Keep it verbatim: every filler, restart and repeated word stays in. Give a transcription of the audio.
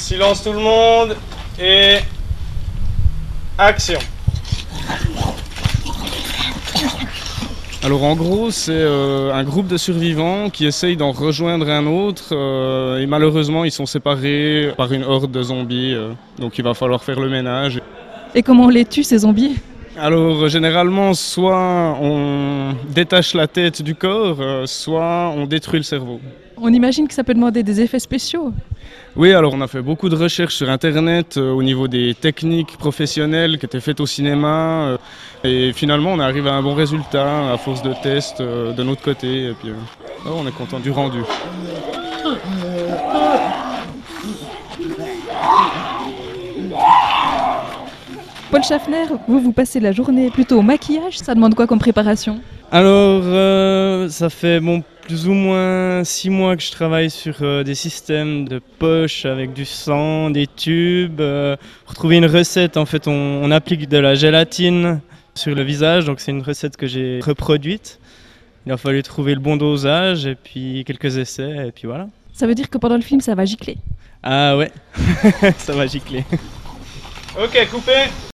Silence tout le monde et action. Alors en gros, c'est euh, un groupe de survivants qui essayent d'en rejoindre un autre euh, et malheureusement ils sont séparés par une horde de zombies, euh, donc il va falloir faire le ménage. Et comment on les tue, ces zombies ? Alors généralement, soit on détache la tête du corps, euh, soit on détruit le cerveau. On imagine que ça peut demander des effets spéciaux. Oui, alors on a fait beaucoup de recherches sur internet euh, au niveau des techniques professionnelles qui étaient faites au cinéma euh, et finalement on est arrivé à un bon résultat à force de tests euh, de notre côté et puis euh, oh, on est content du rendu. Paul Schaffner, vous, vous passez la journée plutôt au maquillage, ça demande quoi comme préparation ? Alors, euh, ça fait bon, plus ou moins six mois que je travaille sur euh, des systèmes de poche avec du sang, des tubes. Euh, pour trouver une recette, en fait, on, on applique de la gélatine sur le visage, donc c'est une recette que j'ai reproduite. Il a fallu trouver le bon dosage et puis quelques essais et puis voilà. Ça veut dire que pendant le film, ça va gicler ? Ah ouais, ça va gicler. Ok, coupé.